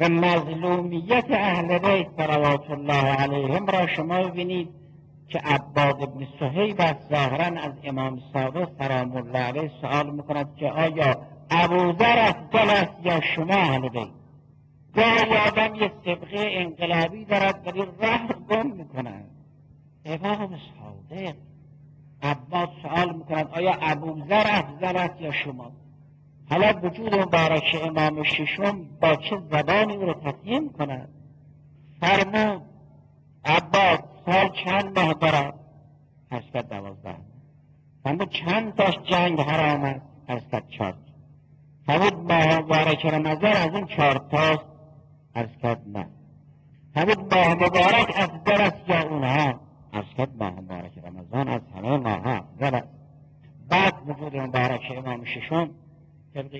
و مظلومیت اهل بیت صلوات الله علیهم را شما ببینید که عباد بن صهیب از ظاهرا از امام صادق سلام الله علیه سؤال میکند که آیا ابوذر افضل است یا شما اهل بیت؟ گاهی آدم یه سبقه انقلابی دارد ولی راه گم میکند. امام صادق عباد سؤال میکند آیا ابوذر افضل است یا شما؟ حالا وجود مبارک امام ششم با چه زبانی او را تفهیم کند؟ فرمود عباد سال چند ماه دارد؟ عرض کرد 12. فرمود چند تاش جنگ حرام است؟ عرض کرد 4. فرمود ماه مبارک رمضان از این 4 تاست؟ عرض کرد نه. فرمود ماه مبارک افضل است یا اونها؟ عرض کرد ماه مبارک رمضان از همه ماه افضل است. بعد وجود مبارک امام ششم طبق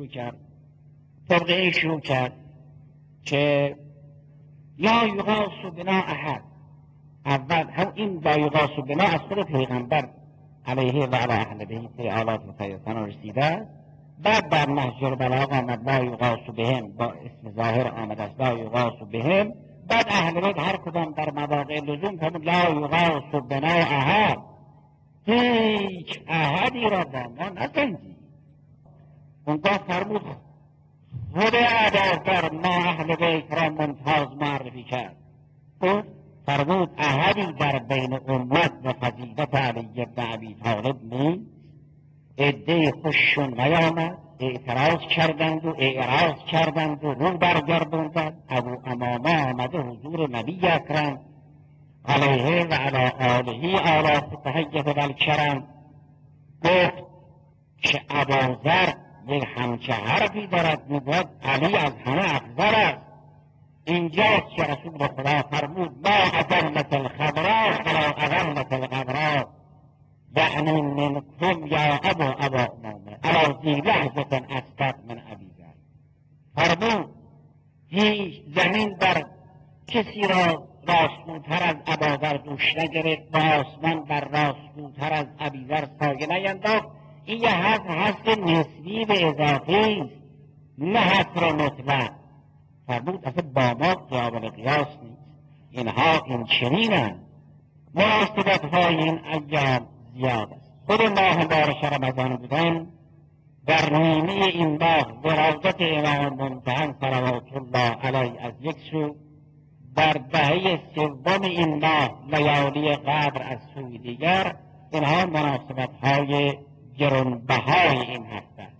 این شروع کرد که لا یغاث بنا احد. اول هم این لا یغاث بنا از خود پیغمبر علیه و علی اهل بیت آلات مطیرتان رسیده. بعد در نهج البلاغه آمد لا یغاث بهم، با اسم ظاهر آمد است لا یغاث بهم. بعد اهل بیت هر کدام در مواقع لزوم فرمود لا یغاث بنا احد، هیچ احدی را با ما نسنجید. اونگاه فرمود خود ابوذر ما اهل بیت را ممتاز معرفی کرد. فرمود احدی در بین امت و فضیلت علی بن ابی طالب نیست. عده خوششون نیامد، اعتراض کردند و رو برگردوندند. ابو امامه آمده حضور نبی اکرم علیه و علی آله آلاف تحیت و الکرم گفت که ابوذر یک همچه حرفی دارد، میگوید علی از همه افضل است. اینجاست که رسول خدا فرمود ما اذلت الخضراء ولا اذلت الغبراء، یعنی منکم یا ابا امامه علی ذی لحظة اصدق من ابی ذر. فرمود هیچ زمین بر کسی را راستگوتر از ابوذر دوش نگرفت و آسمان بر راستگوتر از ابیذر سایه نینداخت. این یه حصر نسبی به اضافی است، نه حصر مطلق. فرمود اصلا با ما قابل قیاس نیست، اینها این چنینند. مناسبت های این ایام زیاد است. خود ماه مبارک رمضان بودن در نیمه این ماه ولادت امام منتهی صلوات الله علیه از یک سو، در دهه سوم این ماه لیالی قدر از سوی دیگر، اینها مناسبت های گرانبهای این هفته.